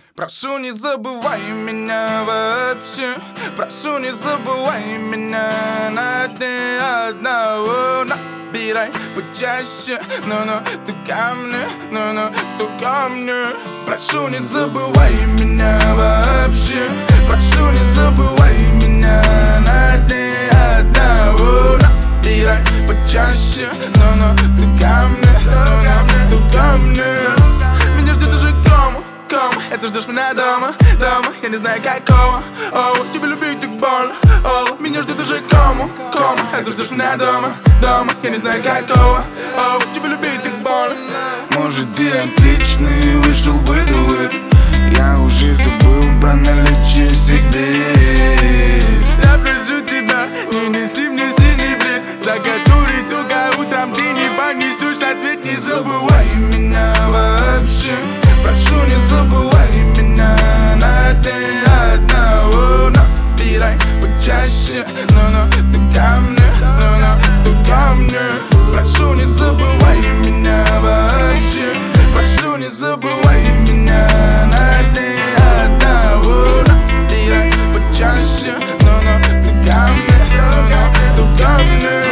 Прошу, не забывай меня вообще. Прошу, не забывай меня на дне одного. Набирай почаще, но ты ко мне, ты ко мне. Прошу, не забывай меня вообще. Прошу, не забывай меня на дне одного. Набирай почаще, но ты ко мне, ты ко мне. Меня ждет уже кома. Это ждешь меня дома, я не знаю какого. Тебя любить так больно. Меня ждет уже кома. Это ждешь меня дома, я не знаю какого. Тебя любить так больно. Может, ты отличный, вышел бы дуэт. Я уже забыл про наличие всех бед. Я прошу тебя, не неси мне синий бред, за который, сука, утром ты не понесешь ответ. Не забывай меня вообще. Прошу, не забывай меня на дне одного. Набирай почаще, но ты ко мне, ты ко мне. Прошу, не забывай меня вообще. Прошу, не забывай меня на дне одного. Набирай почаще, но ты ко мне, ты ко мне.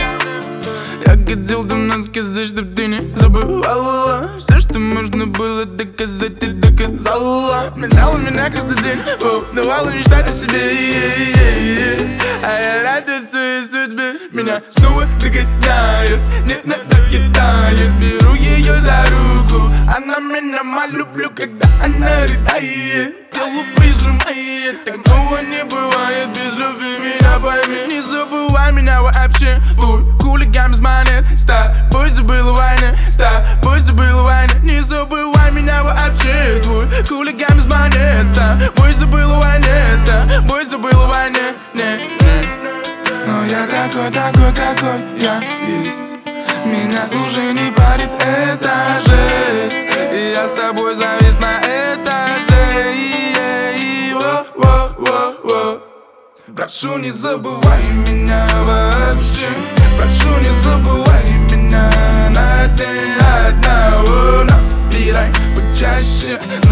Я хотел давно сказать, чтоб ты не забывала. Все, что можно было доказать, ты доказала. Меняла меня каждый день, давала мечтать о себе. А я радуюсь своей судьбе. Меня снова догоняет, нет, надоедает. Беру ее за руку, она меня люблю, когда она рыдает. Тело прижимает, такого не бывает. Без любви меня пойми. Не забывай меня вообще. Твой хулиган манит. С тобой забыла войны, с тобой забыла войны. Не забывай меня вообще. Твой хулиган манит. С тобой забыла войны, с тобой забыла войны. Но я такой, какой я есть. Меня уже не парит эта жесть. И я с тобой завис на этаже. Прошу, не забывай меня вообще. Прошу, не забывай меня на дне одного. Набирай почаще,